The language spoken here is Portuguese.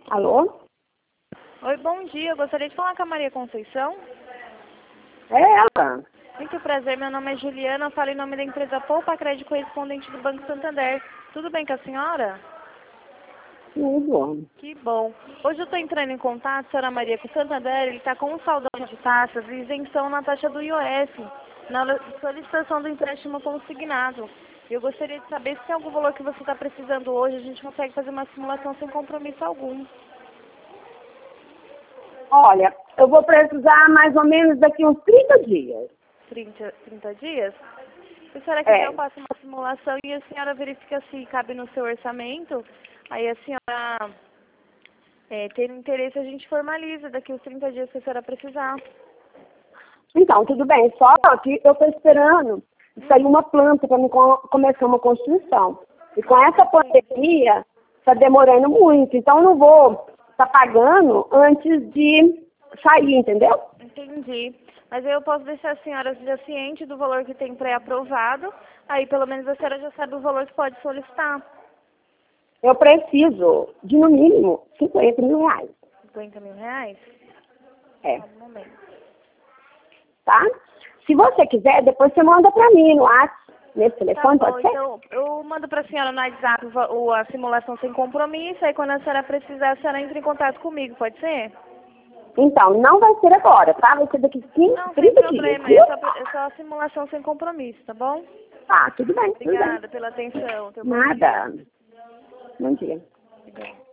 Alô? Oi, bom dia. Eu gostaria de falar com a Maria Conceição. É ela. Muito prazer, meu nome é Juliana. Eu falo em nome da empresa Poupa Crédito Correspondente do Banco Santander. Tudo bem com a senhora? Tudo. Que bom. Hoje eu estou entrando em contato, senhora Maria, com o Santander. Ele está com um saldão de taxas e isenção na taxa do IOF, na solicitação do empréstimo consignado. Eu gostaria de saber se tem algum valor que você está precisando hoje. A gente consegue fazer uma simulação sem compromisso algum. Olha, eu vou precisar mais ou menos daqui uns 30 dias. 30 dias? Se a senhora quiser, É. eu faço uma simulação e a senhora verifica se cabe no seu orçamento. Aí a senhora, tendo interesse, a gente formaliza daqui uns 30 dias que a senhora precisar. Então, tudo bem. Só que eu estou esperando sair uma planta para começar uma construção. E com essa pandemia, está demorando muito. Então, eu não vou estar pagando antes de sair, entendeu? Entendi. Mas aí eu posso deixar a senhora já ciente do valor que tem pré-aprovado. Aí pelo menos a senhora já sabe o valor que pode solicitar. Eu preciso de, no mínimo, 50 mil reais. 50 mil reais? É. Só um momento. Tá? Se você quiser, depois você manda para mim no WhatsApp, nesse Tá telefone, bom, pode ser? então eu mando pra senhora no WhatsApp a simulação sem compromisso. Aí quando a senhora precisar, a senhora entra em contato comigo, pode ser? Então, não vai ser agora, tá? Vai ser daqui Não, sem 30 dias, problema. viu? É só a simulação sem compromisso, tá bom? Tá, tudo bem, tudo bem. Obrigada pela atenção. Teu bom dia. Nada. Bom dia. Obrigada.